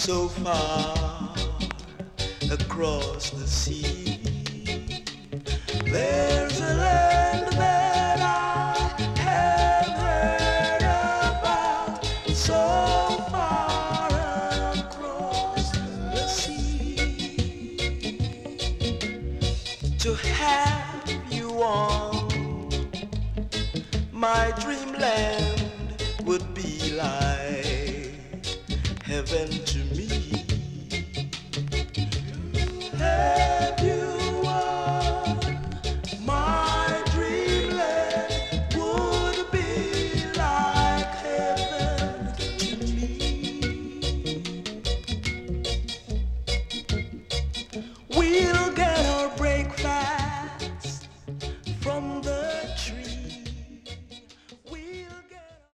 so far across the sea. There's a land that I have heard about, so far across the sea. To have you on my dreamland would be like heaven to me. Hey.